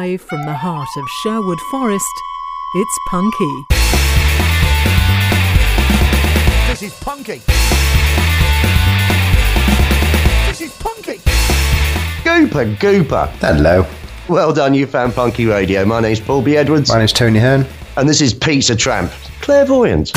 Live from the heart of Sherwood Forest, it's Punky. This is Punky. This is Punky. Gooper. Hello. Well done, you found Punky Radio. My name's Paul B. Edwards. My name's Tony Hearn. And this is Pizza Tramp, Clairvoyant.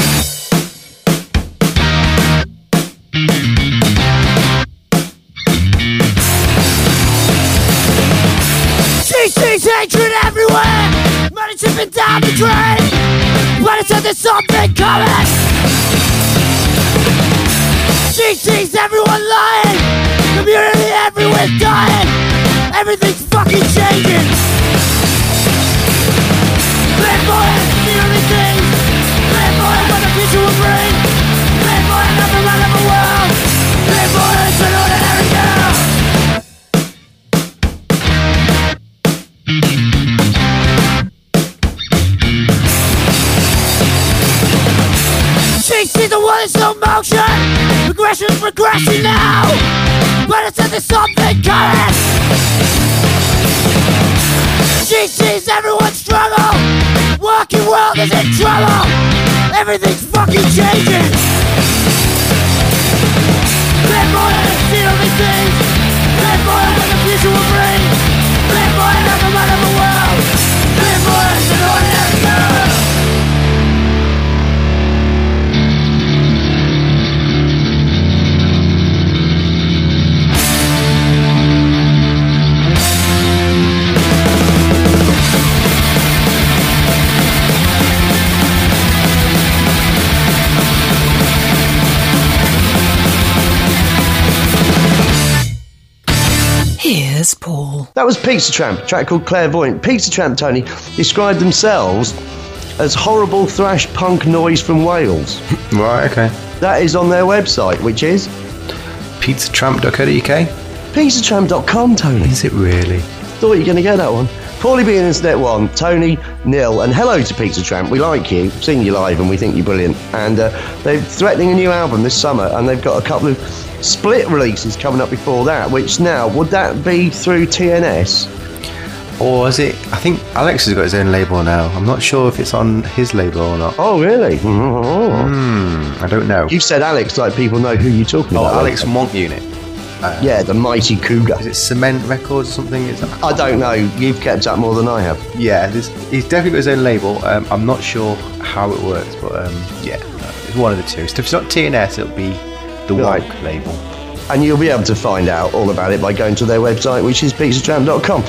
GC's hatred everywhere, money tripping down the drain, but it's there's something coming. GC's everyone lying, community everywhere dying, everything's fucking changing. Clairvoyant, the only thing, clairvoyant what the future will bring, clairvoyant on the run of the world, clairvoyant's an ordinary girl. See the world in slow motion, regression's progressing now, but it's there's something coming. She sees everyone struggle, working world is in trouble, everything's fucking changing. Clairvoyant is the only thing, clairvoyant what the future will bring, clairvoyant on the run of the world, clairvoyant is an ordinary girl. Here's Paul. That was Pizza Tramp, a track called Clairvoyant. Pizza Tramp, Tony, described themselves as horrible thrash punk noise from Wales. Right, okay. That is on their website, which is pizzatramp.co.uk. pizzatramp.com, Tony. Is it really? Thought you were going to get that one. Paulie B and Internet 1, Tony, Neil, and hello to Pizza Tramp. We like you, seen you live, and we think you're brilliant. And they're threatening a new album this summer, and they've got a couple of split releases coming up before that, which now, would that be through TNS? Or is it... I think Alex has got his own label now. I'm not sure if it's on his label or not. Oh, really? I don't know. You've said Alex like people know who you're talking about. Alex from Monk Unit. Yeah, the Mighty Cougar. Is it Cement Records or something? I don't know. You've kept up more than I have. Yeah, he's definitely got his own label. I'm not sure how it works, but yeah, it's one of the two. So if it's not TNS, it'll be the Right. Wonk label. And you'll be able to find out all about it by going to their website, which is pizzatramp.com.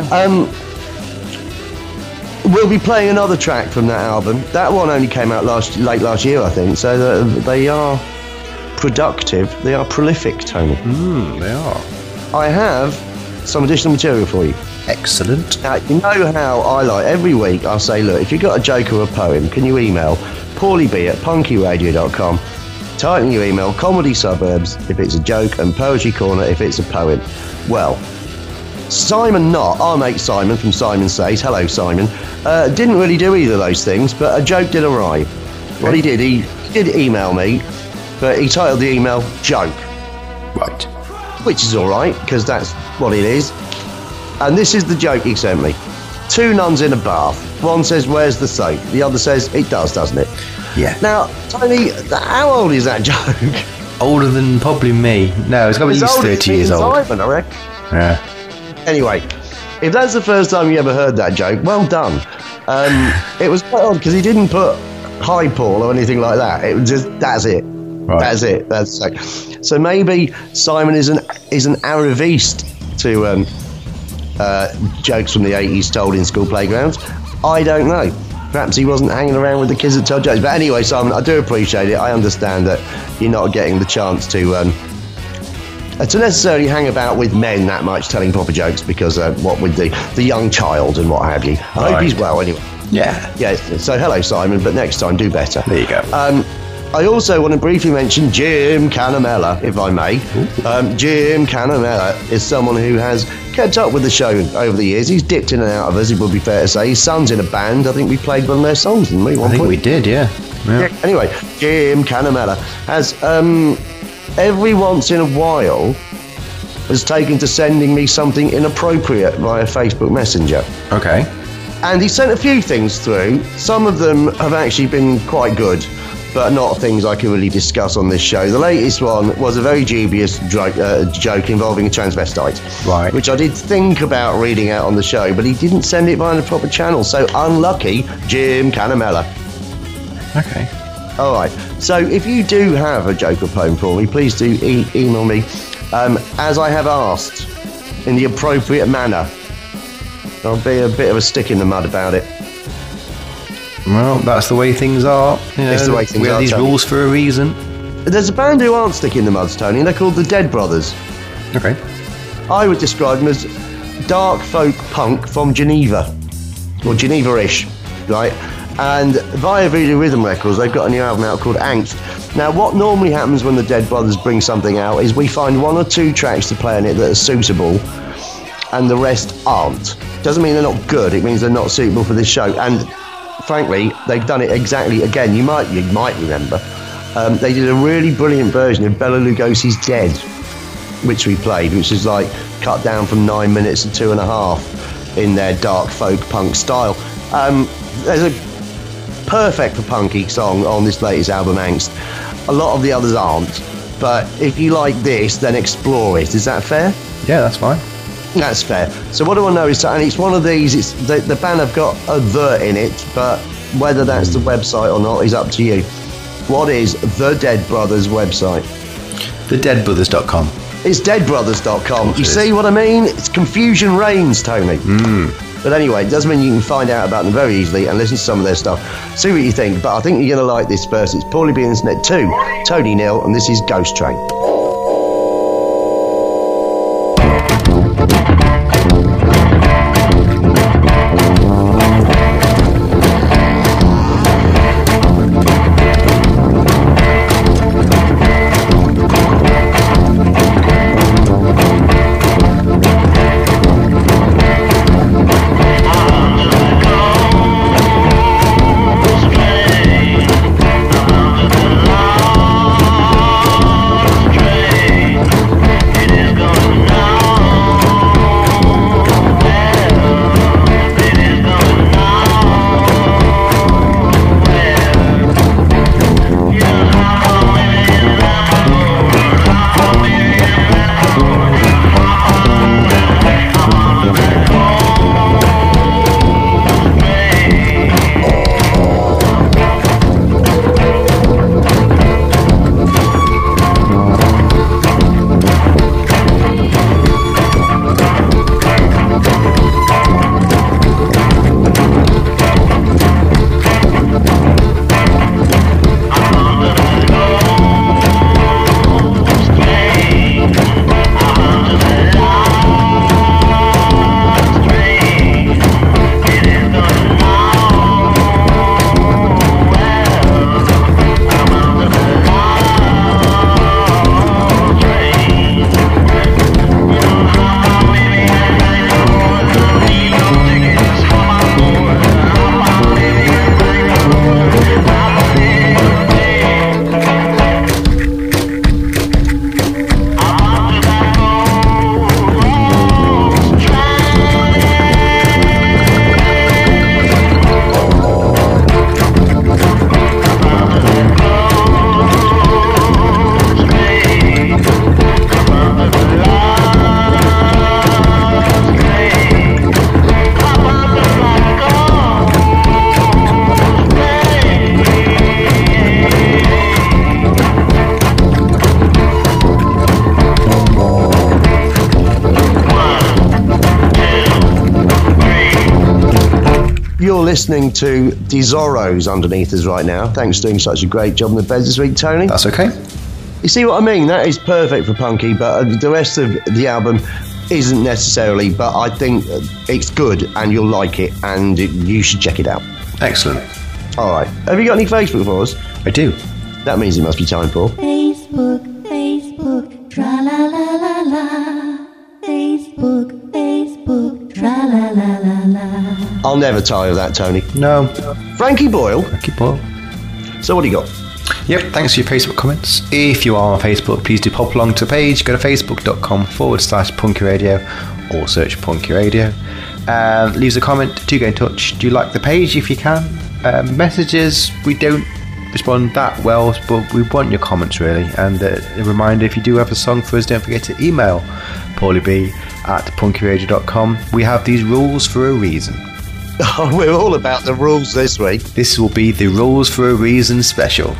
We'll be playing another track from that album. That one only came out late last year, I think. So they are productive. They are prolific, Tony. They are. I have some additional material for you. Excellent. Now, you know how I like, every week I'll say, look, if you've got a joke or a poem, can you email paulieb@punkyradio.com. Type in your email, Comedy Suburbs if it's a joke, and Poetry Corner if it's a poem. Well, Simon Knott, our mate Simon from Simon Says, hello Simon, didn't really do either of those things, but a joke did arrive. What he did email me, but he titled the email Joke. Right. Which is alright, because that's what it is. And this is the joke he sent me. Two nuns in a bath. One says, where's the soap? The other says, it does, doesn't it? Yeah. Now, Tony, how old is that joke? Older than probably me. No, it's got to be at least 30 years old. Simon, I reckon. Yeah. Anyway, if that's the first time you ever heard that joke, well done. It was quite odd because he didn't put hi Paul or anything like that. It was just, that's it. Right. That's it. That's it. So maybe Simon is an arriviste to jokes from the 80s told in school playgrounds. I don't know. Perhaps he wasn't hanging around with the kids that tell jokes. But anyway, Simon, I do appreciate it. I understand that you're not getting the chance to necessarily hang about with men that much telling proper jokes because what with the young child and what have you. I hope he's well anyway. Yeah. Yeah, so hello Simon, but next time do better. There you go. I also want to briefly mention Jim Canamella, if I may. Jim Canamella is someone who has kept up with the show over the years. He's dipped in and out of us, it would be fair to say. His son's in a band. I think we played one of their songs, didn't we? I think we did, yeah. Anyway, Jim Canamella has every once in a while has taken to sending me something inappropriate via Facebook Messenger. Okay. And he sent a few things through. Some of them have actually been quite good, but not things I can really discuss on this show. The latest one was a very dubious joke involving a transvestite, Right. which I did think about reading out on the show, but he didn't send it via the proper channel, so unlucky, Jim Canamella. Okay. All right, so if you do have a joke or poem for me, please do email me, as I have asked, in the appropriate manner. I'll be a bit of a stick in the mud about it. Well, that's the way things are. It's the way things we have are, these Tony. rules for a reason. There's a band who aren't sticking the muds, Tony, and they're called the Dead Brothers. Okay. I would describe them as dark folk punk from Geneva, or Geneva-ish, right? And via Voodoo Rhythm Records, they've got a new album out called Angst. Now, what normally happens when the Dead Brothers bring something out is we find 1 or 2 tracks to play on it that are suitable, and the rest aren't. Doesn't mean they're not good, it means they're not suitable for this show. And frankly, they've done it exactly again. You might remember. They did a really brilliant version of Bela Lugosi's Dead, which we played, which is like cut down from 9 minutes to 2.5 in their dark folk punk style. There's a perfect for punky song on this latest album, Angst. A lot of the others aren't, but if you like this, then explore it. Is that fair? Yeah, that's fine. That's fair. So what do I know is, and it's one of these, it's the band have got a "the" in it, but whether that's the website or not is up to you. What is the Dead Brothers website? TheDeadBrothers.com. It's deadbrothers.com. You is. see what I mean? It's confusion reigns, Tony. But anyway, it doesn't mean you can find out about them very easily and listen to some of their stuff. See what you think, but I think you're going to like this first. It's Paulie B Internet 2, Tony Neal, and this is Ghost Train. You're listening to Desoros underneath us right now. Thanks for doing such a great job in the beds this week, Tony. That's okay. You see what I mean? That is perfect for punky, but the rest of the album isn't necessarily, but I think it's good and you'll like it and you should check it out. Excellent. All right. Have you got any Facebook for us? I do. That means it must be time for... Facebook, Facebook, tra-la-la-la-la. Facebook, Facebook, tra-la-la-la-la. I'll never tire of that, Tony. No. Frankie Boyle. Frankie Boyle. So what do you got? Yep, thanks for your Facebook comments. If you are on Facebook, please do pop along to the page. Go to facebook.com/Punky Radio or search Punky Radio. Leave us a comment. Do get in touch. Do you like the page if you can? Messages, we don't respond that well, but we want your comments really. And a reminder, if you do have a song for us, don't forget to email paulieb@punkyradio.com. We have these rules for a reason. Oh, we're all about the rules this week. This will be the Rules for a Reason special.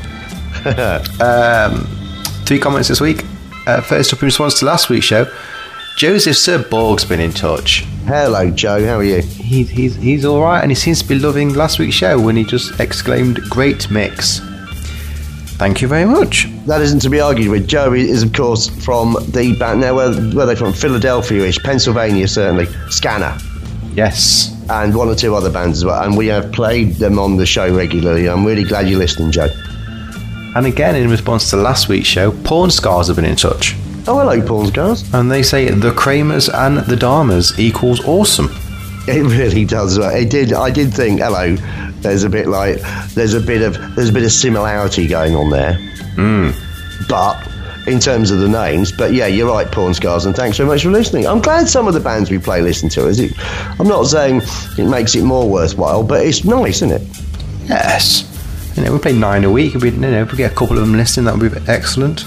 3 comments this week. First up, in response to last week's show, Joseph Sir Borg's been in touch. Hello, Joe. How are you? He's all right, and he seems to be loving last week's show when he just exclaimed, "Great mix." Thank you very much. That isn't to be argued with. Joe is, of course, from the band. Now, where are they from? Philadelphia-ish, Pennsylvania, certainly. Scanner. Yes. And 1 or 2 other bands as well. And we have played them on the show regularly. I'm really glad you're listening, Joe. And again, in response to last week's show, Porn Scars have been in touch. Oh, hello, Porn Scars. And they say the Kramers and the Dharmas equals awesome. It really does. I did think, hello, there's a bit of similarity going on there. But in terms of the names, but yeah, you're right, Porn Scars, and thanks very much for listening. I'm glad some of the bands we play listen to us. I'm not saying it makes it more worthwhile, but it's nice, isn't it? Yes. We play 9 a week. If we get a couple of them listening, that would be excellent.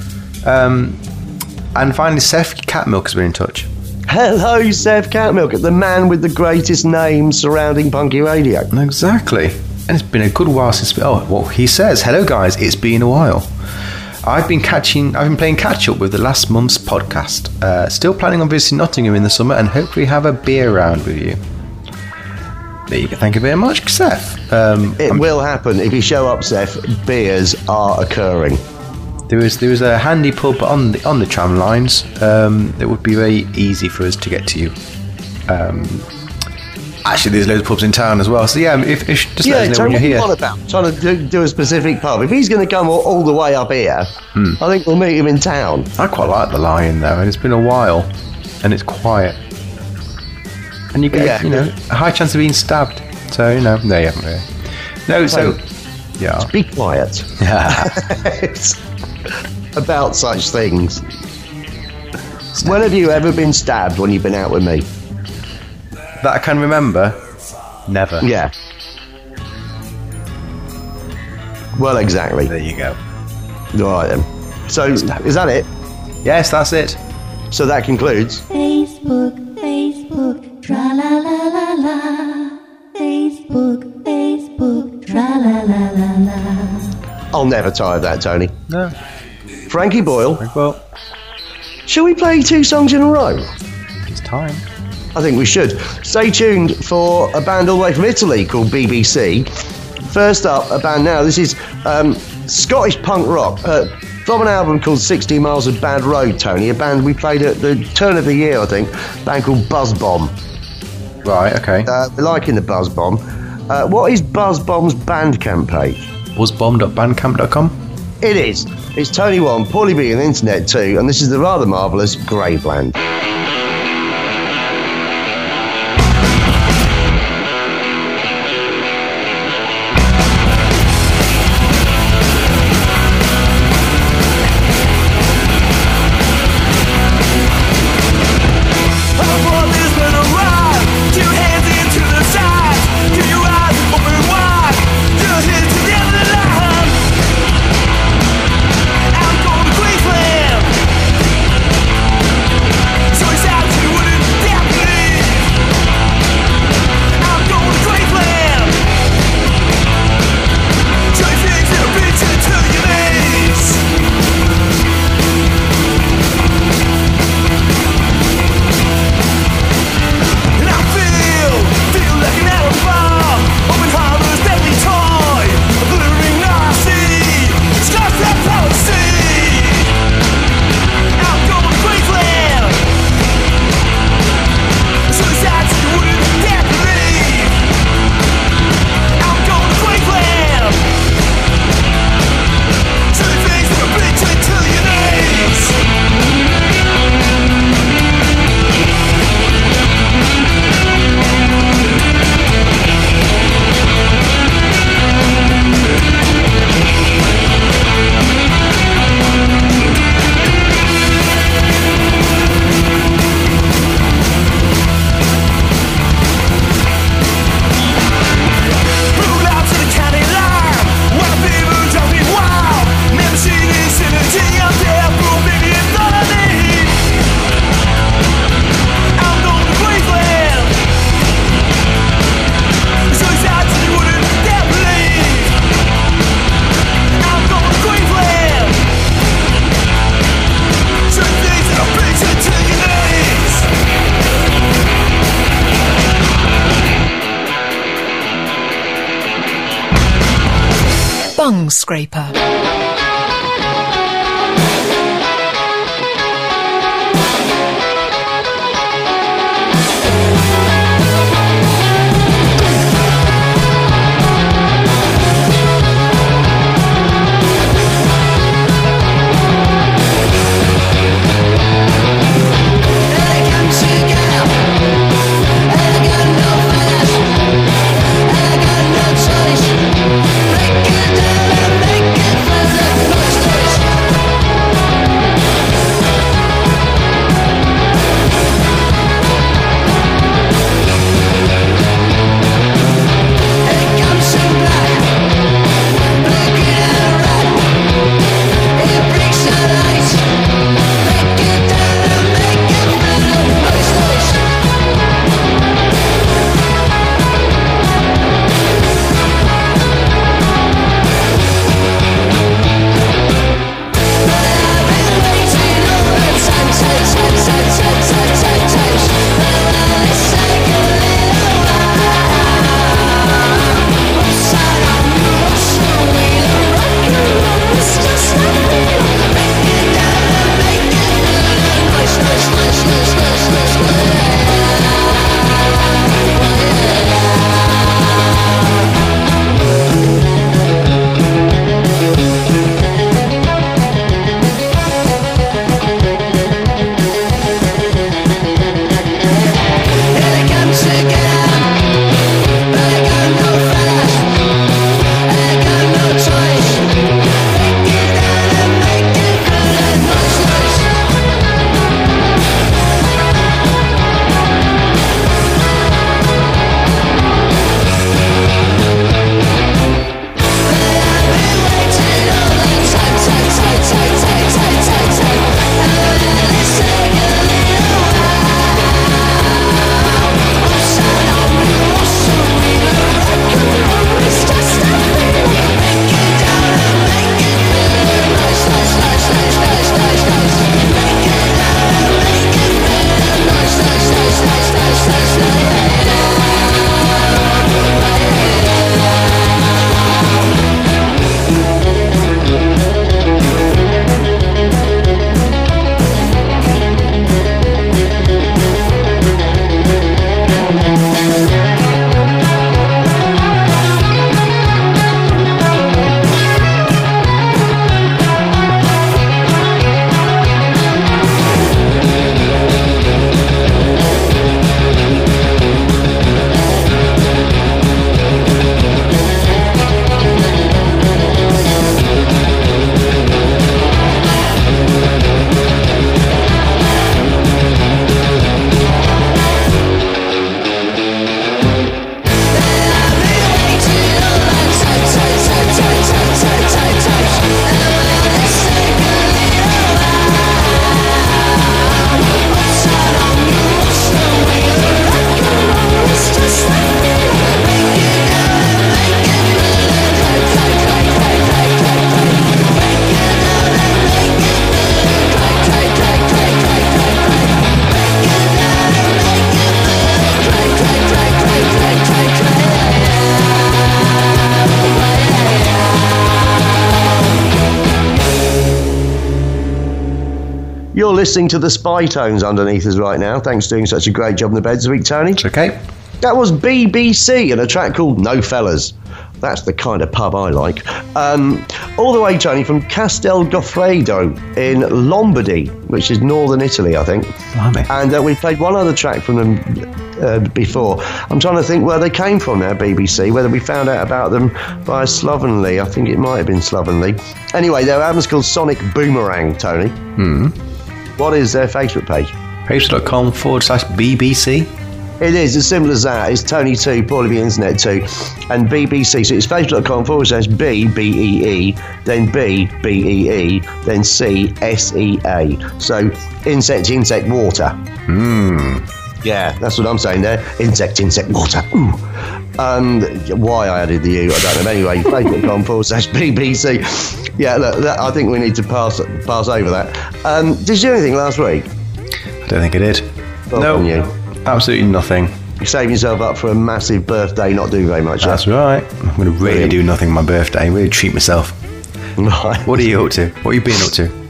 And finally, Seth Catmilk has been in touch. Hello, Seth Catmilk, the man with the greatest name surrounding Punky Radio. Exactly. And it's been a good while since... he says, "Hello guys, it's been a while. I've been playing catch up with the last month's podcast. Still planning on visiting Nottingham in the summer and hopefully have a beer round with you." There you go. Thank you very much, Seth. It will happen. If you show up, Seth, beers are occurring. There was a handy pub on the tram lines. It would be very easy for us to get to you. Actually, there's loads of pubs in town as well. So yeah, if just let us know when you're here. Trying to do a specific pub. If he's going to come all the way up here, I think we'll meet him in town. I quite like the Lion though, and it's been a while, and it's quiet, and you get a high chance of being stabbed. So no, you haven't really. No, so yeah, be quiet. It's about such things. When have you ever been stabbed when you've been out with me? That I can remember, never. Yeah. Well, exactly. There you go. All right then. So, is that it? Yes, that's it. So that concludes. Facebook, tra la la la la. Facebook, tra la la la la. I'll never tire of that, Tony. No. Frankie Boyle. Well, shall we play 2 songs in a row? it's time. I think we should. Stay tuned for a band all the way from Italy called BBC. First up, a band now. This is Scottish punk rock from an album called 60 Miles of Bad Road, Tony. A band we played at the turn of the year, I think. A band called Buzz Bomb. Right, okay. We're liking the Buzz Bomb. What is Buzz Bomb's Bandcamp page? Buzzbomb.bandcamp.com? It is. It's Tony One, Paulie B on the internet too, and this is the rather marvellous Graveland. So it's out Bung Scraper. You're listening to the Spy Tones underneath us right now. Thanks for doing such a great job in the bed this week, Tony. It's okay. That was BBC and a track called No Fellas. That's the kind of pub I like. All the way, Tony, from Castel Goffredo in Lombardy, which is northern Italy, I think. Blimey. And we played one other track from them before. I'm trying to think where they came from now, BBC, whether we found out about them via Slovenly. I think it might have been Slovenly. Anyway, their album's called Sonic Boomerang, Tony. What is their Facebook page? Facebook.com/BBC. It is as simple as that. It's Tony 2, Paulie the Internet 2, and BBC. So it's facebook.com/BBEE, then BBEE, then CSEA. So insect, water. Yeah, that's what I'm saying there. Insect, water. Ooh. Why I added the U, I don't know. Anyway, facebook.com/BBC. Yeah, look, I think we need to pass over that. Did you do anything last week? I don't think I did. Well no, done, you. Absolutely nothing. You're saving yourself up for a massive birthday, not doing very much. That's right. I'm going to really do nothing on my birthday, really treat myself. Right. What are you up to? What have you been up to?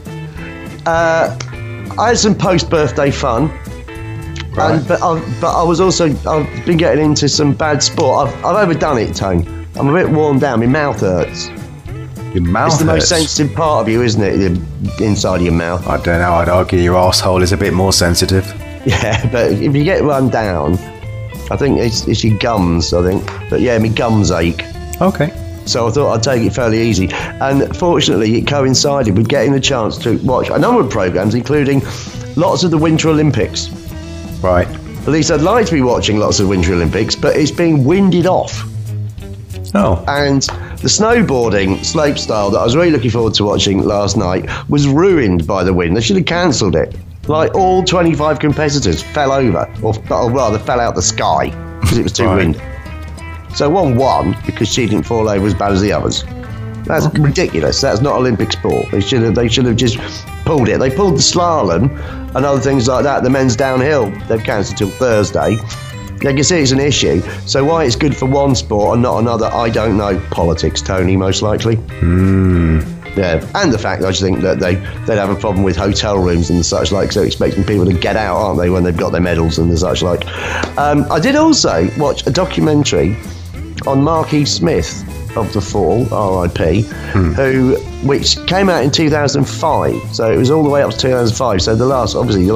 I had some post-birthday fun. Right. But I've been getting into some bad sport. I've overdone it, Tone. I'm a bit worn down. My mouth hurts. Your mouth It's the most hurts? sensitive part of you, isn't it? The inside of your mouth. I don't know. I'd argue your arsehole is a bit more sensitive. Yeah, but if you get run down, I think it's your gums, I think. But yeah, my gums ache. Okay. So I thought I'd take it fairly easy. And fortunately, it coincided with getting the chance to watch a number of programmes, including lots of the Winter Olympics. Right. At least I'd like to be watching lots of Winter Olympics, but it's being winded off. Oh. And the snowboarding slopestyle that I was really looking forward to watching last night was ruined by the wind. They should have cancelled it. Like, all 25 competitors fell over, or rather fell out the sky, because it was too Right. windy. So one won because she didn't fall over as bad as the others. That's ridiculous. That's not Olympic sport. They should have just pulled it. They pulled the slalom and other things like that. The men's downhill, they've cancelled till Thursday. They can see it's an issue. So why it's good for one sport and not another, I don't know. Politics, Tony, most likely. Yeah, and the fact I just think that they'd have a problem with hotel rooms and the such like, so expecting people to get out, aren't they, when they've got their medals and the such like. I did also watch a documentary on Mark E. Smith of the Fall, R.I.P., which came out in 2005, so it was all the way up to 2005, so the last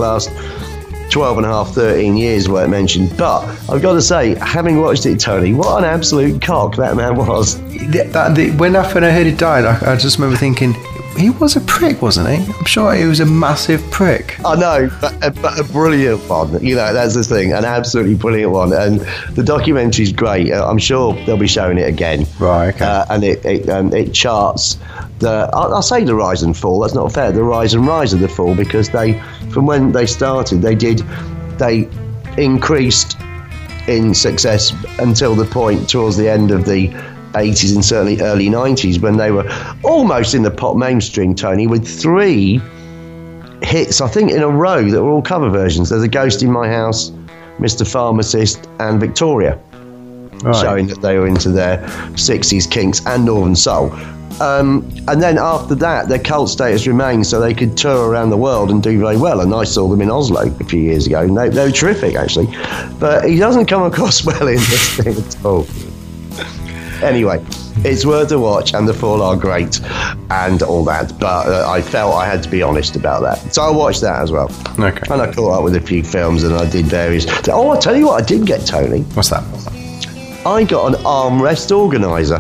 12 and a half, 13 years weren't mentioned. But I've got to say, having watched it, Tony, what an absolute cock that man was. When I heard he died, I just remember thinking, he was a prick, wasn't he? I'm sure he was a massive prick. I know, but a brilliant one. You know, that's the thing, an absolutely brilliant one. And the documentary's great. I'm sure they'll be showing it again. Right, okay. And it charts I'll say the rise and fall. That's not fair. The rise of the fall, because from when they started, they increased in success until the point towards the end of the 80s and certainly early 90s, when they were almost in the pop mainstream, Tony, with 3 hits, I think, in a row that were all cover versions. There's A Ghost in My House, Mr. Pharmacist, and Victoria, Right. showing that they were into their 60s kinks and Northern Soul. And then after that, their cult status remained, so they could tour around the world and do very well. And I saw them in Oslo a few years ago, and they were terrific, actually. But he doesn't come across well in this thing at all. Anyway, it's worth a watch, and the Fall are great and all that. But I felt I had to be honest about that. So I watched that as well. Okay. And I caught up with a few films, and I did various... Oh, I'll tell you what I did get, Tony. What's that? I got an armrest organiser.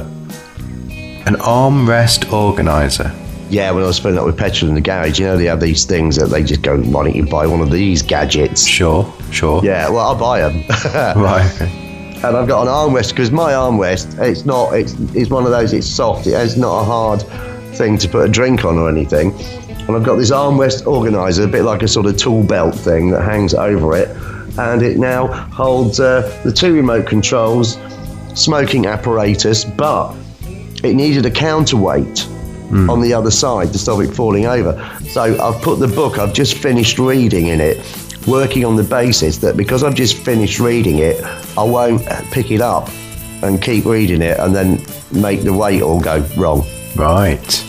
An armrest organiser. Yeah, when I was filling up with petrol in the garage, you know, they have these things that they just go, why don't you buy one of these gadgets? Sure. Yeah, well, I'll buy them. Right, okay. And I've got an armrest, because my armrest, it's one of those, it's soft, it's not a hard thing to put a drink on or anything. And I've got this armrest organiser, a bit like a sort of tool belt thing that hangs over it. And it now holds the 2 remote controls, smoking apparatus, but it needed a counterweight on the other side to stop it falling over. So I've put the book I've just finished reading in it, working on the basis that because I've just finished reading it, I won't pick it up and keep reading it and then make the weight all go wrong. Right.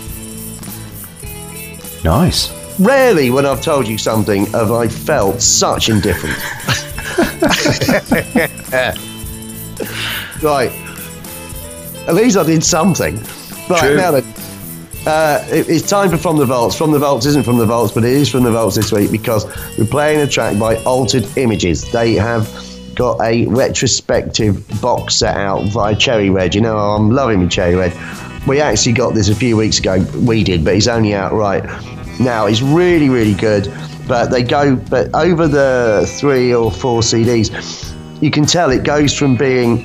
Nice. Rarely, when I've told you something, have I felt such indifference. Right. At least I did something. Right, True. now then. It's time for From the Vaults. From the Vaults isn't From the Vaults, but it is From the Vaults this week because we're playing a track by Altered Images. They have got a retrospective box set out via Cherry Red. You know, I'm loving me Cherry Red. We actually got this a few weeks ago. We did, but it's only out right now. It's really, really good. But over the 3 or 4 CDs, you can tell it goes from being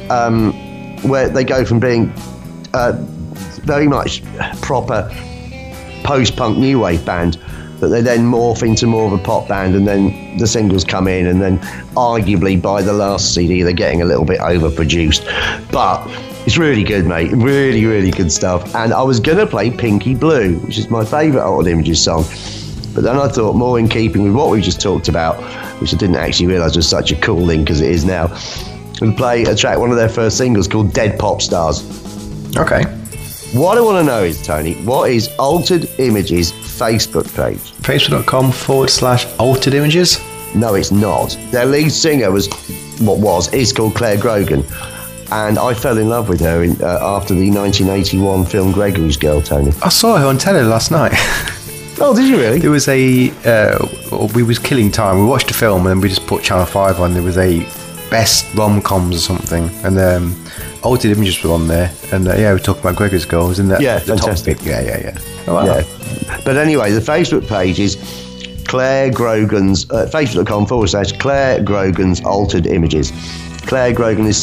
very much proper post-punk new wave band, that they then morph into more of a pop band, and then the singles come in, and then arguably by the last CD they're getting a little bit overproduced. But it's really good, mate. Really, really good stuff. And I was gonna play Pinky Blue, which is my favourite Altered Images song, but then I thought, more in keeping with what we just talked about, which I didn't actually realise was such a cool link as it is now, and play a track, one of their first singles called Dead Pop Stars. Okay. What I want to know is, Tony, what is Altered Images' Facebook page? Facebook.com/altered images? No, it's not. Their lead singer is called Claire Grogan. And I fell in love with her after the 1981 film Gregory's Girl, Tony. I saw her on telly last night. Oh, did you really? There was we was killing time. We watched a film and then we just put Channel 5 on. There was a best rom-coms or something. And Altered Images were on there. And we were talking about Gregory's Girl. It was in that. Yeah, the fantastic. Top bit. Yeah. Oh, wow. Yeah. But anyway, the Facebook page is Claire Grogan's, Facebook.com/Claire Grogan's Altered Images. Claire Grogan is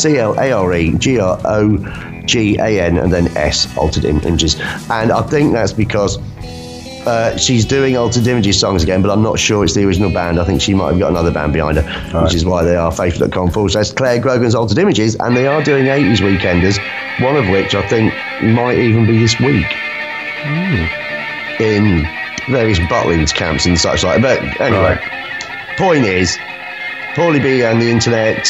ClareGrogan and then S, Altered Images. And I think that's because she's doing Altered Images songs again, but I'm not sure it's the original band. I think she might have got another band behind her, which is why they are Facebook.com/Claire Grogan's Altered Images, and they are doing 80s Weekenders, one of which I think might even be this week in various Butlins camps and such like. But anyway, point is, Paulie B and the Internet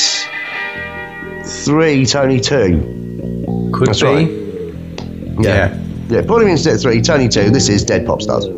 3, Tony 2. Could That's be. right. Yeah, Paulie B and the Internet 3, Tony 2. This is Dead Pop Stars.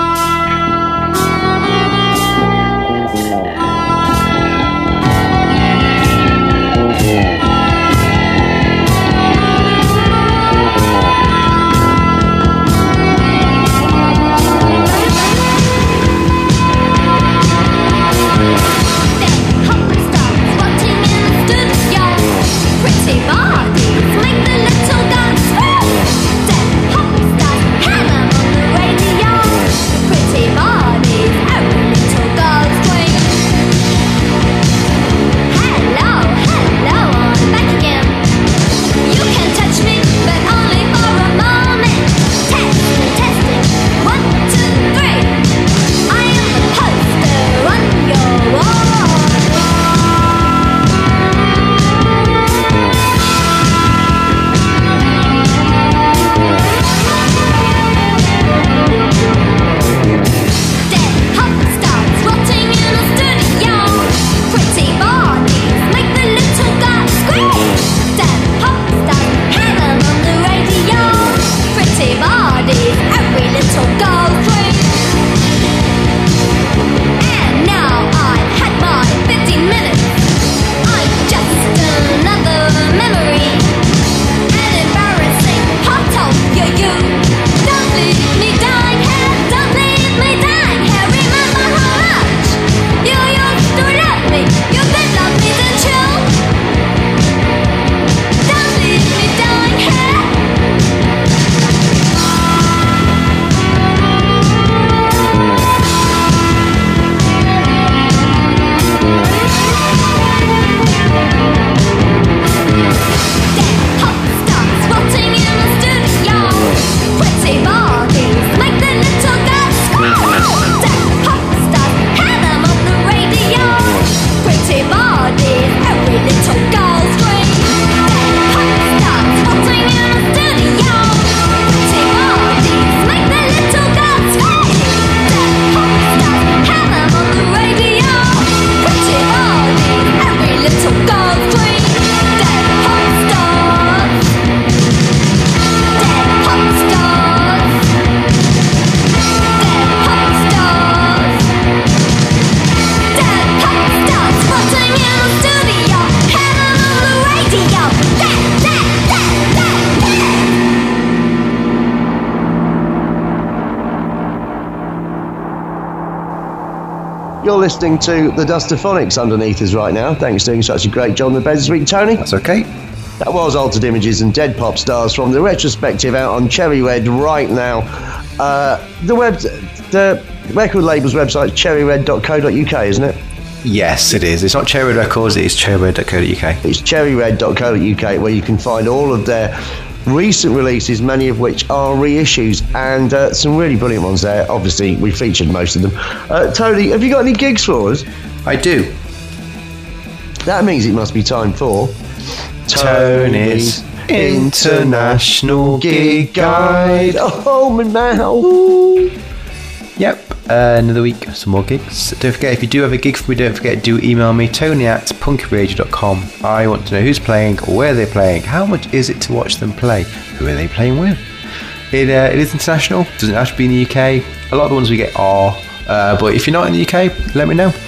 You're listening to the Dustaphonics underneath us right now. Thanks for doing such a great job on the bed this week, Tony. That's okay. That was Altered Images and Dead Pop Stars from the retrospective out on Cherry Red right now. The record label's website is cherryred.co.uk, isn't it? Yes, it is. It's not Cherry Red Records, it is cherryred.co.uk. It's cherryred.co.uk, where you can find all of their recent releases, many of which are reissues, and some really brilliant ones there. Obviously, we featured most of them. Tony, have you got any gigs for us? I do. That means it must be time for Tony's International Gig Guide. Oh, my mouth. Yep, another week, some more gigs. Don't forget, if you do have a gig for me, don't forget, do email me, tony@punkyradio.com. I want to know who's playing, where they're playing, how much is it to watch them play, who are they playing with. It is international, doesn't have to be in the UK. A lot of the ones we get are, but if you're not in the UK, let me know.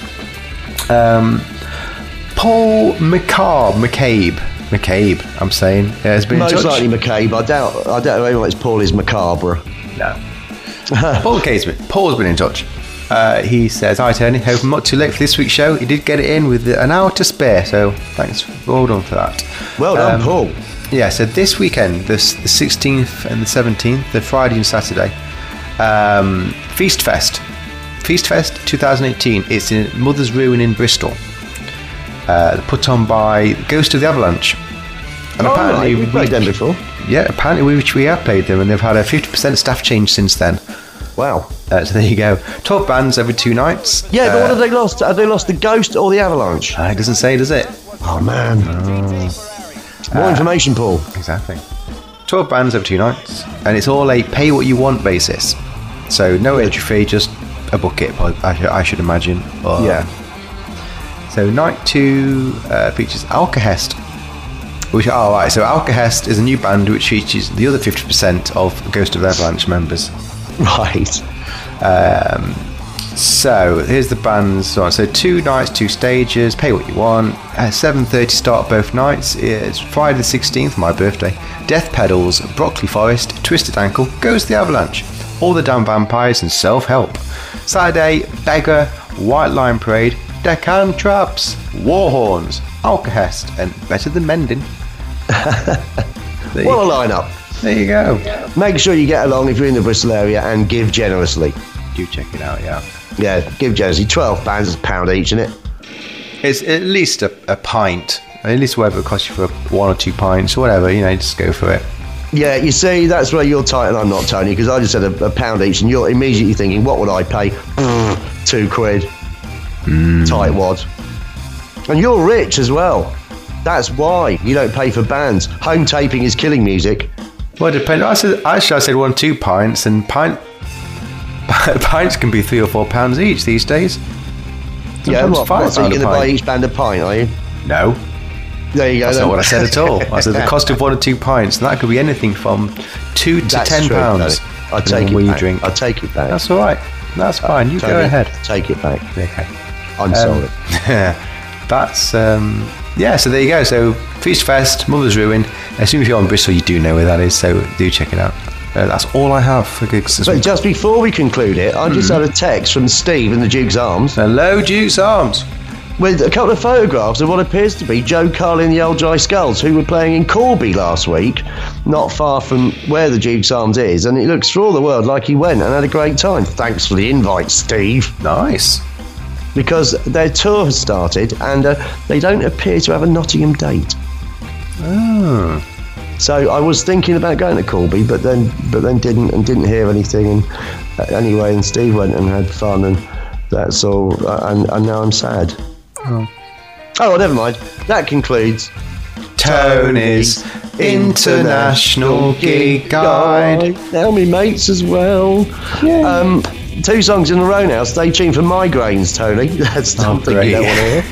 Paul McCabe, I'm saying, has been in touch. Most likely McCabe. I doubt very much Paul is macabre. No. Paul's been in touch. He says, "Hi Tony, hope I'm not too late for this week's show. He did get it in with an hour to spare, so thanks, well done for that." Well done, Paul. Yeah, so this weekend, the 16th and the 17th, the Friday and Saturday, Feast Fest 2018. It's in Mother's Ruin in Bristol. Put on by Ghost of the Avalanche. And apparently we've played them before. Yeah, apparently we have played them, and they've had a 50% staff change since then. Wow. So there you go. 12 bands every 2 nights. Yeah, but what have they lost? Have they lost the Ghost or the Avalanche? It doesn't say, does it? Oh, man. More information, Paul. Exactly. 12 bands every 2 nights, and it's all a pay what you want basis. So no entry fee, just a bucket, I should imagine. Yeah. So night 2 features Alcahest. So Alcahest is a new band which features the other 50% of Ghost of the Avalanche members. Right. So here's the bands. So 2 nights, 2 stages, pay what you want. 7:30 start both nights. It's Friday the 16th, my birthday. Death Pedals, Brockley Forest, Twisted Ankle, Ghost of the Avalanche, All the Damn Vampires, and Self-Help. Saturday, Beggar, White Line Parade, Deccan Traps, Warhorns, Alcahest, and Better Than Mending. What a lineup. There you go. Make sure you get along if you're in the Bristol area and give generously. Do check it out, yeah. Yeah, give generously. 12 bands is £1 each, isn't it? It's at least a pint. At least whatever it costs you for 1 or 2 pints, or whatever, just go for it. Yeah, you see, that's where you're tight and I'm not, Tony, because I just said a £1 each, and you're immediately thinking, what would I pay? £2. Tightwad. And you're rich as well. That's why you don't pay for bands. Home taping is killing music. Well, it depends. I said 1 or 2 pints, and pints can be £3 or £4 each these days. Yeah, Sometimes what? So you're £5 going to a buy pint. each band a pint, are you? No. There you go. That's then. not what I said at all. I said the cost of 1 or 2 pints, and that could be anything from £2 to That's £10. true, Tony. I take it back. Drink. I take it back. That's all right. That's fine. You Tony, go ahead. Take it back. Okay. I'm sorry. That's so there you go. So Feast Fest, Mother's Ruin. As soon as you're in Bristol, you do know where that is, so do check it out. That's all I have for gigs this But week. just before we conclude it, I just had a text from Steve in the Duke's Arms Hello, Duke's Arms. with a couple of photographs of what appears to be Joe Carlin and the Old Dry Skulls, who were playing in Corby last week, not far from where the Duke's Arms is, and it looks for all the world like he went and had a great time. Thanks for the invite, Steve. Nice. Because their tour has started and they don't appear to have a Nottingham date. Oh. So I was thinking about going to Corby, but then didn't hear anything. And anyway, and Steve went and had fun, and that's all. And now I'm sad. Oh, never mind. That concludes Tony's International Gig Guide. Now me mates as well. 2 songs in a row now. Stay tuned for migraines, Tony. That's something you don't want to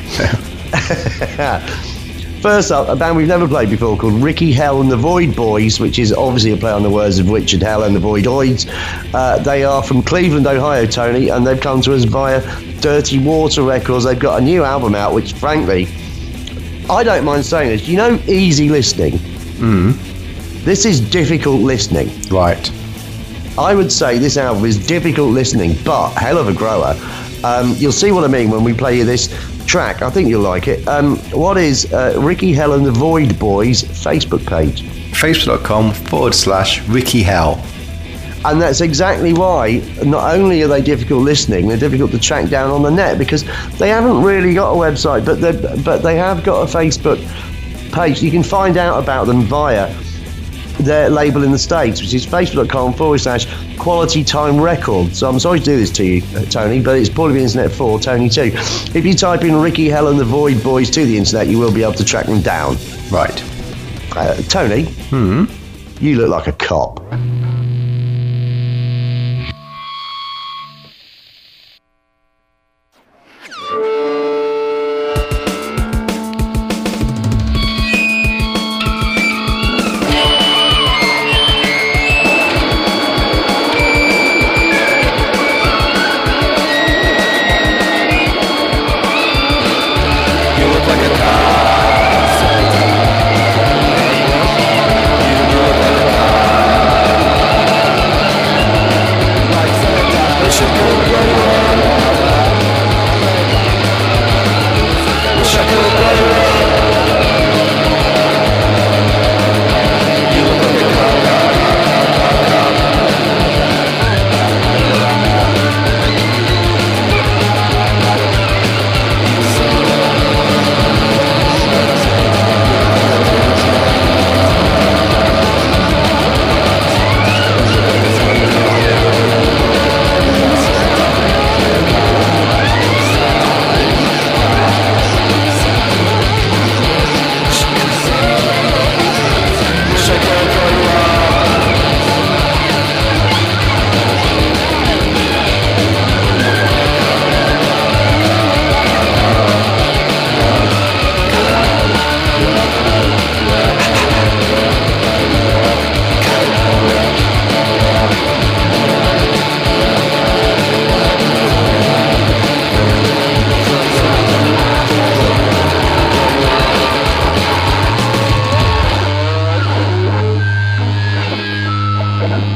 hear. First up, a band we've never played before called Ricky Hell and the Void Boys, which is obviously a play on the words of Richard Hell and the Voidoids. They are from Cleveland, Ohio, Tony, and they've come to us via Dirty Water Records. They've got a new album out, which, frankly, I don't mind saying this. You know, easy listening. This is difficult listening. Right. I would say this album is difficult listening, but hell of a grower. You'll see what I mean when we play you this track. I think you'll like it. What is Ricky Hell and the Void Boys Facebook page? Facebook.com/Ricky Hell. And that's exactly why not only are they difficult listening, they're difficult to track down on the net, because they haven't really got a website, but they have got a Facebook page. You can find out about them via their label in the States, which is facebook.com/Quality Time Records. So I'm sorry to do this to you, Tony, but it's probably the internet for Tony too. If you type in Ricky Hell and the Void Boys to the internet, you will be able to track them down. Right. Tony, you look like a cop.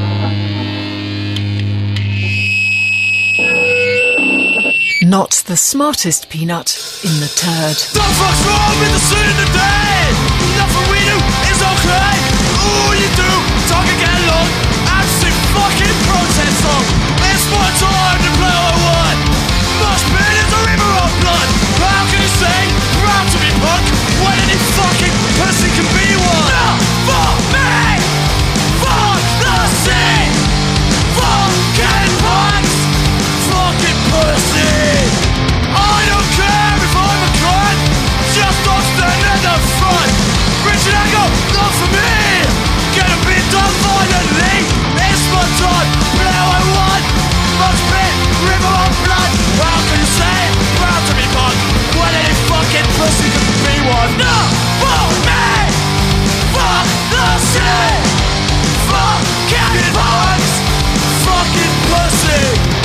Not the smartest peanut in the turd. Don't fuck's wrong with the sin today. Nothing we do is okay. All you do, talk and get along. And sing fucking protest song. It's my time to blow a one. Must be in the river of blood. How can you say proud to be punk when any fucking pussy can be one? Not for me. Fuck the scene. Fucking punks. Fucking pussy. I don't care if I'm a cunt. Just don't stand at the front. Richard Echo, not for me. Gonna be done violently. It's my time. Blow I want. Must be river of blood. How can you say it? Proud to be punk when any fucking pussy can be one? Not for me. Fuck the scene. Fucking punks. Fucking pussy.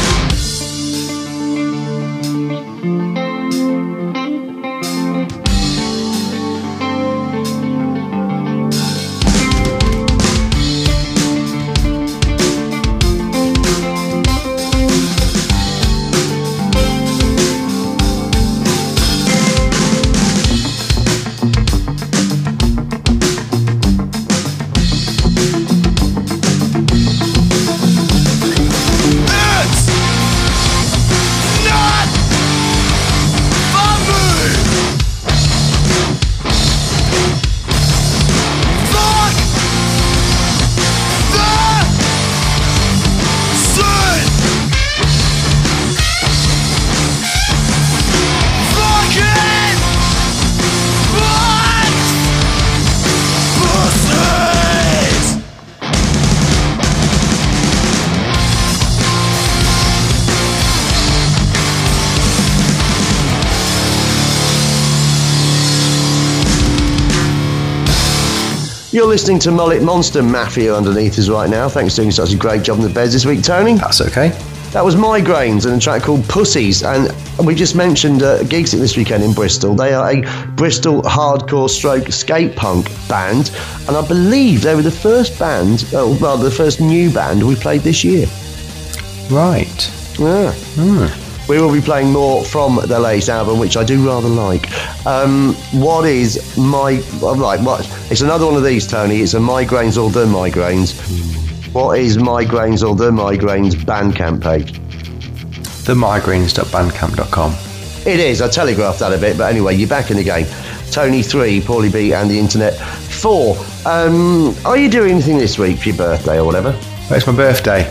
You're listening to Mullet Monster Mafia underneath us right now. Thanks for doing such a great job in the beds this week, Tony. That's okay. That was Migraines and a track called Pussies. And we just mentioned gigs this weekend in Bristol. They are a Bristol hardcore stroke skate punk band. And I believe they were the first band, the first new band we played this year. Right. Yeah. We will be playing more from their latest album, which I do rather like. What is it's another one of these, Tony. It's a Migraines or The Migraines. What is Migraines or The Migraines Bandcamp page? themigraines.bandcamp.com. It is. I telegraphed that a bit, but anyway, you're back in the game. Tony 3, Paulie B, and the Internet 4. Are you doing anything this week for your birthday or whatever? Well, it's my birthday.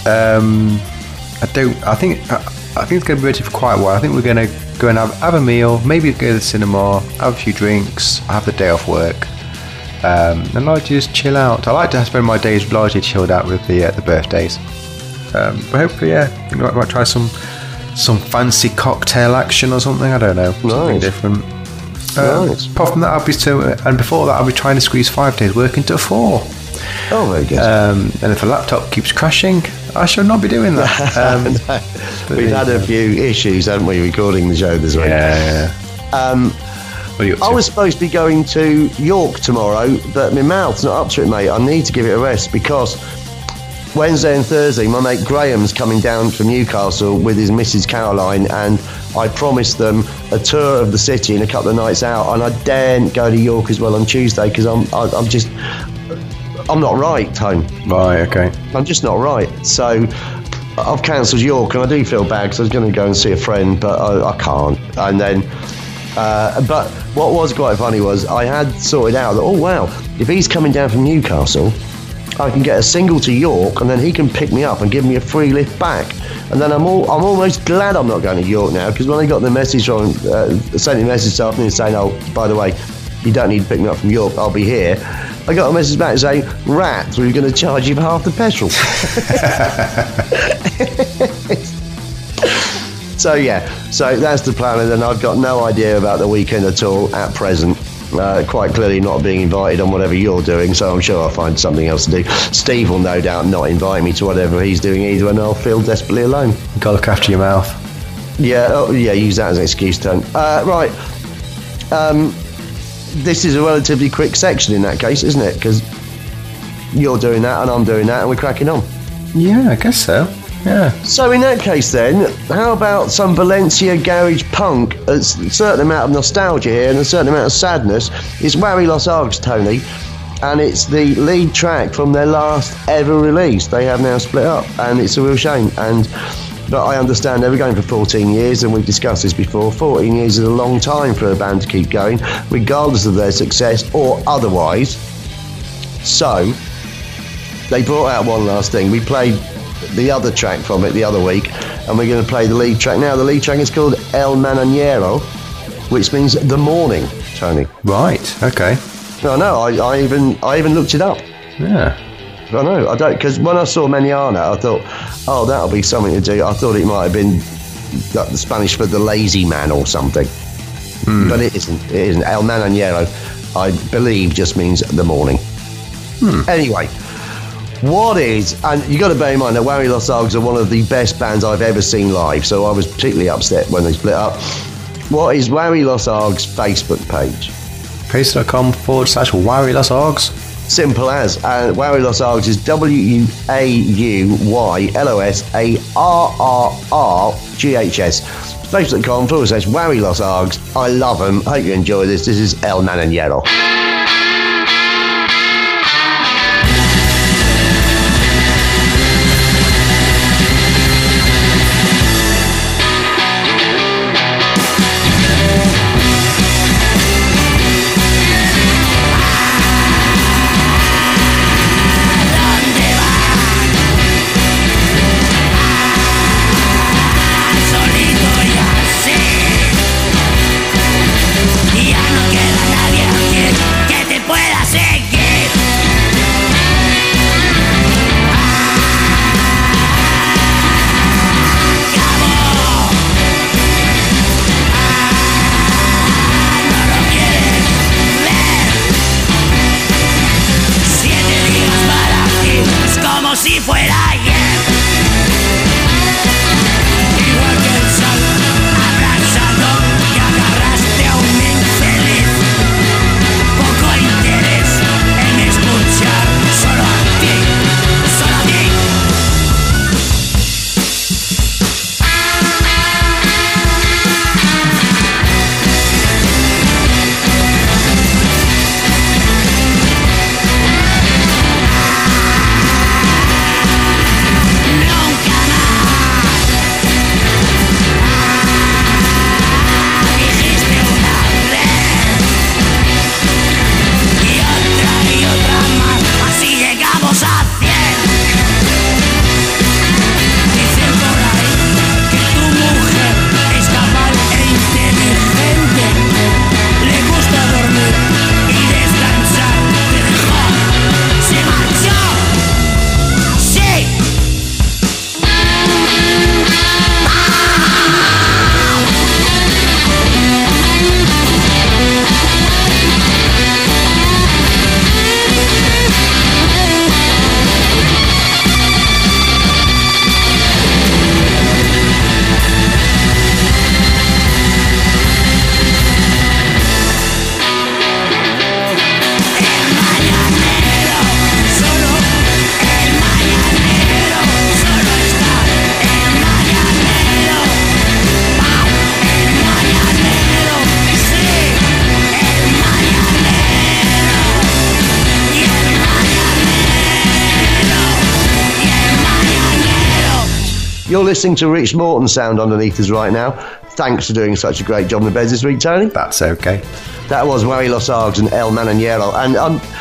I think it's going to be ready for quite a while. I think we're going to go and have a meal, maybe go to the cinema, have a few drinks, have the day off work, and I like to just chill out. I like to spend my days largely chilled out with the birthdays. But hopefully, we might try some fancy cocktail action or something. I don't know, something different. Nice. Apart from that, and before that, I'll be trying to squeeze 5 days work into 4. Oh, very good. And if the laptop keeps crashing, I shall not be doing that. We've had a few issues, haven't we, recording the show this week? Yeah. What are you up to? I was supposed to be going to York tomorrow, but my mouth's not up to it, mate. I need to give it a rest because Wednesday and Thursday, my mate Graham's coming down from Newcastle with his Mrs. Caroline, and I promised them a tour of the city and a couple of nights out, and I daren't go to York as well on Tuesday because I'm not right, Tone. Right, okay. I'm just not right. So I've cancelled York, and I do feel bad because I was going to go and see a friend, but I can't. And then, but what was quite funny was I had sorted out that, oh wow, if he's coming down from Newcastle, I can get a single to York, and then he can pick me up and give me a free lift back. And then I'm almost glad I'm not going to York now, because when I got the message from, sent me a message this afternoon saying, oh, by the way, you don't need to pick me up from York, I'll be here. I got a message back saying, rats, we're going to charge you for half the petrol. So that's the plan, and then I've got no idea about the weekend at all at present. Quite clearly not being invited on whatever you're doing, so I'm sure I'll find something else to do. Steve will no doubt not invite me to whatever he's doing either, and I'll feel desperately alone. You've got to look after your mouth. Yeah, use that as an excuse, Tone. Right. This is a relatively quick section in that case, isn't it? Because you're doing that and I'm doing that and we're cracking on. Yeah, I guess so. Yeah. So in that case then, how about some Valencia garage punk? A certain amount of nostalgia here and a certain amount of sadness. It's Wary Los Args, Tony, and it's the lead track from their last ever release. They have now split up and it's a real shame. But I understand they were going for 14 years, and we've discussed this before. 14 years is a long time for a band to keep going, regardless of their success or otherwise. So, they brought out one last thing. We played the other track from it the other week, and we're going to play the lead track now. The lead track is called El Mañanero, which means the morning, Tony. Right, okay. No, I even looked it up. Yeah. I know, I don't, because when I saw Mañana, I thought, oh, that'll be something to do. I thought it might have been the Spanish for the lazy man or something. But it isn't. It isn't. El Mañanero, I believe, just means the morning. Anyway, what is, and you got to bear in mind that Wary Los Args are one of the best bands I've ever seen live, so I was particularly upset when they split up. What is Wary Los Args' Facebook page? Facebook.com/Wary Los Args. Simple as. And Wary Los Args is WAUYLOSARRRGHS. Facebook.com/Wary Los Args. I love them. Hope you enjoy this. This is El Mañanero. Si fuera ayer, igual que el sol abrazado y agarraste a un infeliz. Poco interés en escuchar solo a ti, solo a ti. You're listening to Rich Morton sound underneath us right now. Thanks for doing such a great job in the beds this week, Tony. That's okay. That was Wary Los Args and El Mañanero, and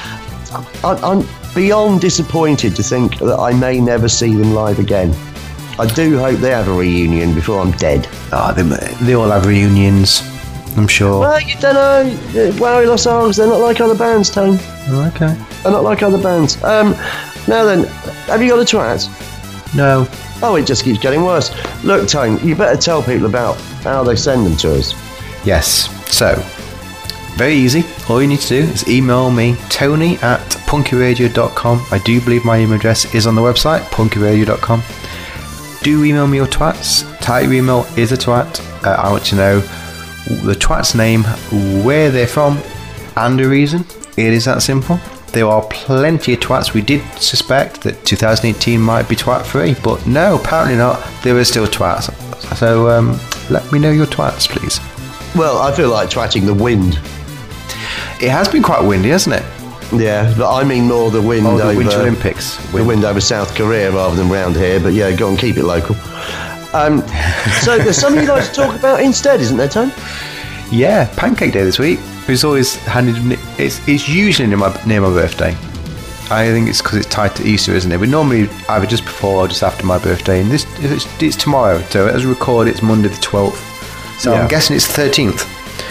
I'm beyond disappointed to think that I may never see them live again. I do hope they have a reunion before I'm dead. Oh, they all have reunions, I'm sure. Well, you don't know. Wary Los Args, they're not like other bands, Tony. Oh, okay. They're not like other bands. Now then, have you got a twat? No. Oh, it just keeps getting worse. Look, Tone, you better tell people about how they send them to us. Yes. So, very easy. All you need to do is email me, tony@punkyradio.com. I do believe my email address is on the website, punkyradio.com. Do email me your twats. Title email is a twat. I want to know the twat's name, where they're from, and a reason. It is that simple. there are plenty of twats. We did suspect that 2018 might be twat free, but no, apparently not. There are still twats. So let me know your twats, please. Well, I feel like twatting the wind. It has been quite windy, hasn't it? Yeah, but I mean more the wind the over Winter Olympics. The wind over South Korea rather than round here. But yeah, go on, keep it local. So there's something you'd like to talk about instead, isn't there, Tony? Yeah, Pancake Day this week. It's always handed. It's usually near my birthday. I think it's because it's tied to Easter, isn't it? But normally either just before or just after my birthday. And it's tomorrow. So as we record, it's Monday the 12th. So Yeah. I'm guessing it's 13th.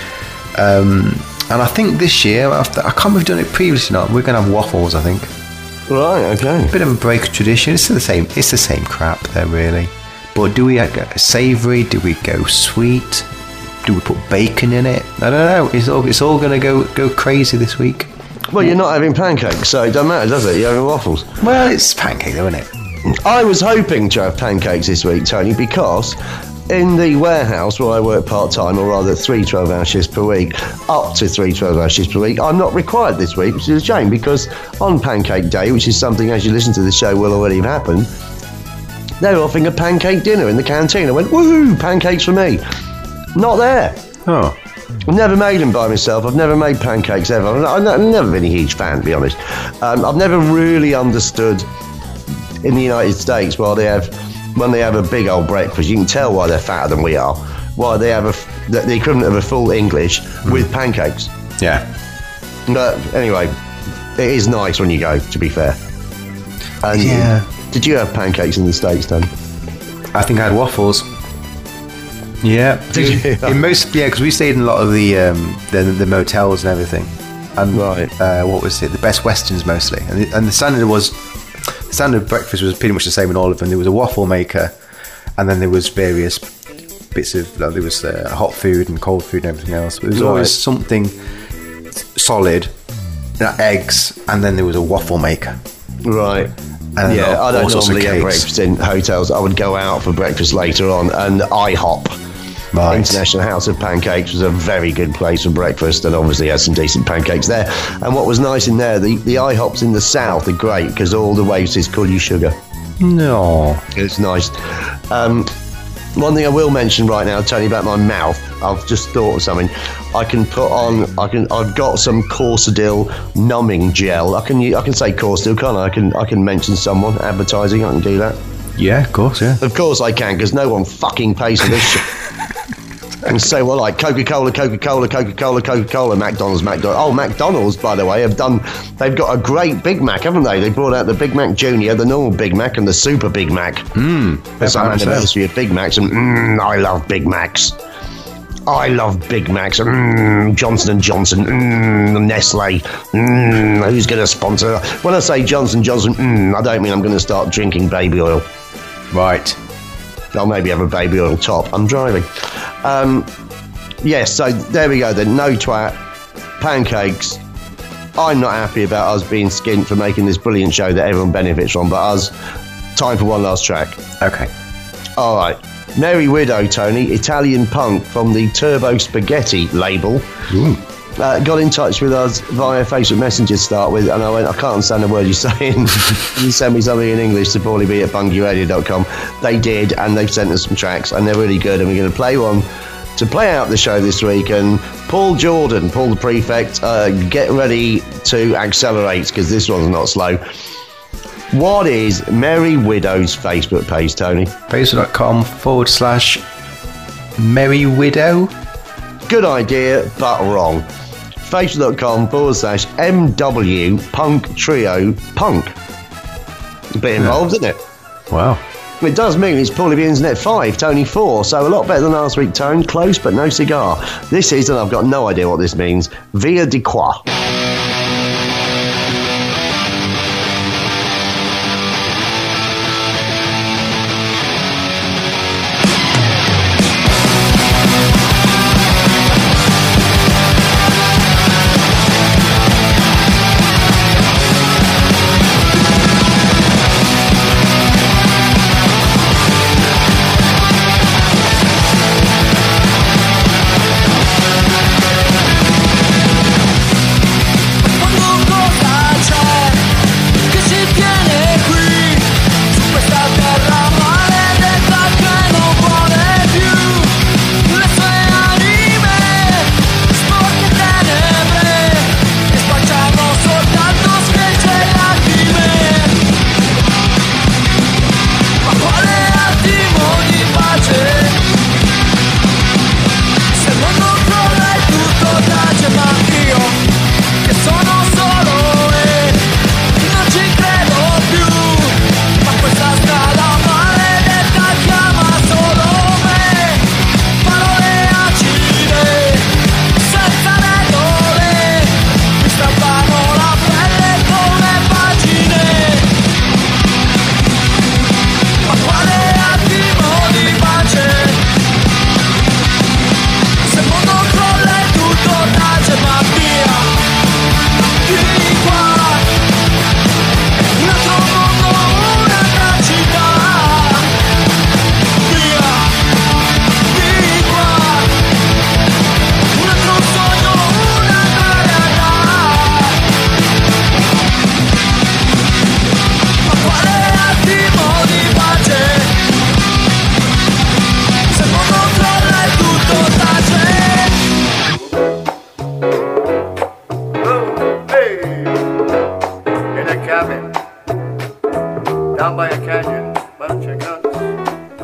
And I think this year, I can't remember if we've done it previously or not. We're going to have waffles, I think. Right. Okay. Bit of a break of tradition. It's the same. It's the same crap, there, really. But do we go savoury? Do we go sweet? Do we put bacon in it? I don't know. It's all going to go crazy this week. Well, you're not having pancakes, so it doesn't matter, does it? You're having waffles. Well, it's pancake, though, isn't it? I was hoping to have pancakes this week, Tony, because in the warehouse where I work part-time, or rather 3 12-hour shifts per week, up to 3 12-hour shifts per week, I'm not required this week, which is a shame, because on Pancake Day, which is something, as you listen to the show, will already have happened, they're offering a pancake dinner in the canteen. I went, woohoo, pancakes for me. Not there. Oh. I've never made them by myself. I've never made pancakes ever. I've never been a huge fan, to be honest. I've never really understood in the United States when they have a big old breakfast. You can tell why they're fatter than we are. Why they have the equivalent of a full English with pancakes. Yeah. But anyway, it is nice when you go, to be fair. And Yeah. Did you have pancakes in the States, Dan? I think I had waffles. Yeah. Did you? Because we stayed in a lot of the motels and everything. And Right. What was it? The Best Westerns mostly. And the standard breakfast was pretty much the same in all of them. There was a waffle maker, and then there was various bits of there was hot food and cold food and everything else. But there was Right. always something solid, eggs, and then there was a waffle maker. Right. And Yeah, I don't all sorts of normally have cakes. breakfast in hotels. I would go out for breakfast later on, and IHOP, Right. International House of Pancakes, was a very good place for breakfast, and obviously had some decent pancakes there. And what was nice in there, the IHOPs in the south are great because all the waiters call you sugar. No. It's nice. One thing I will mention right now, Tony, about my mouth. I've just thought of something. I've got some Corsadil numbing gel. I can say Corsadil, can't I? I can mention someone advertising. I can do that. Yeah, of course, yeah. Of course I can, because no one fucking pays for this shit. And so well, like Coca-Cola, McDonald's. Oh, McDonald's, by the way, they've got a great Big Mac, haven't they? They brought out the Big Mac Junior, the normal Big Mac, and the Super Big Mac. It's our anniversary of Big Macs, and I love Big Macs. I love Big Macs. Johnson & Johnson. Nestle. Who's going to sponsor? When I say Johnson & Johnson, I don't mean I'm going to start drinking baby oil. Right. I'll maybe have a baby oil top. I'm driving. Yes, so there we go then. No twat. Pancakes. I'm not happy about us being skint for making this brilliant show that everyone benefits from, but us. Time for one last track. Okay. All right. Merry Widow, Tony, Italian punk from the Turbo Spaghetti label. Got in touch with us via Facebook Messenger to start with, and I went, I can't understand a word you're saying. You send me something in English to paulieb@bunkyradio.com. They did, and they've sent us some tracks, and they're really good, and we're going to play one to play out the show this week. And Paul Jordan, Paul the Prefect, get ready to accelerate, because this one's not slow. What is Merry Widow's Facebook page, Tony? Facebook.com/Merry Widow. Good idea, but wrong. Facebook.com/MW Punk Trio Punk. A bit involved, isn't it? Wow. It does mean it's Paulie B Internet 5, Tony 4, so a lot better than last week, Tone. Close, but no cigar. This is, and I've got no idea what this means, Via de Croix.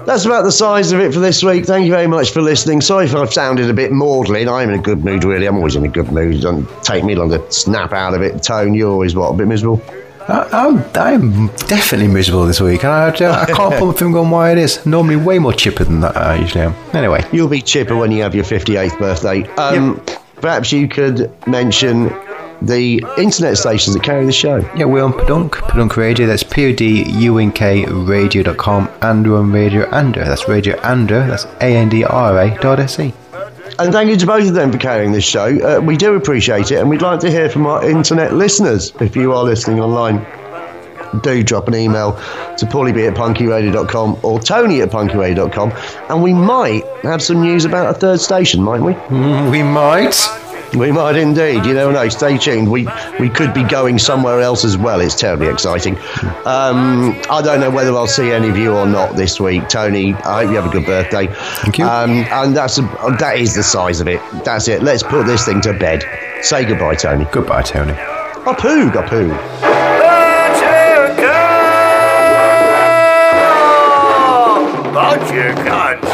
That's about the size of it for this week. Thank you very much for listening. Sorry if I've sounded a bit maudlin. I'm in a good mood, really. I'm always in a good mood. It doesn't take me long to snap out of it. Tone, you're always, what, a bit miserable? I'm definitely miserable this week, and I can't put my finger on why it is. Normally way more chipper than that I usually am. Anyway. You'll be chipper when you have your 58th birthday. Yep. Perhaps you could mention the internet stations that carry the show. Yeah, we're on Podunk Radio, that's PODUNKradio.com, and we're on Radio Andra, that's Radio Andra, that's ANDRA.se. And thank you to both of them for carrying this show. We do appreciate it, and we'd like to hear from our internet listeners. If you are listening online, do drop an email to paulieb@punkyradio.com or tony@punkyradio.com, and we might have some news about a third station, mightn't we? We might. We might indeed. You never know. Stay tuned. We could be going somewhere else as well. It's terribly exciting. I don't know whether I'll see any of you or not this week. Tony, I hope you have a good birthday. Thank you. And that is the size of it. That's it. Let's put this thing to bed. Say goodbye, Tony. Goodbye, Tony. Apoo, apoo. Bunch of cunts.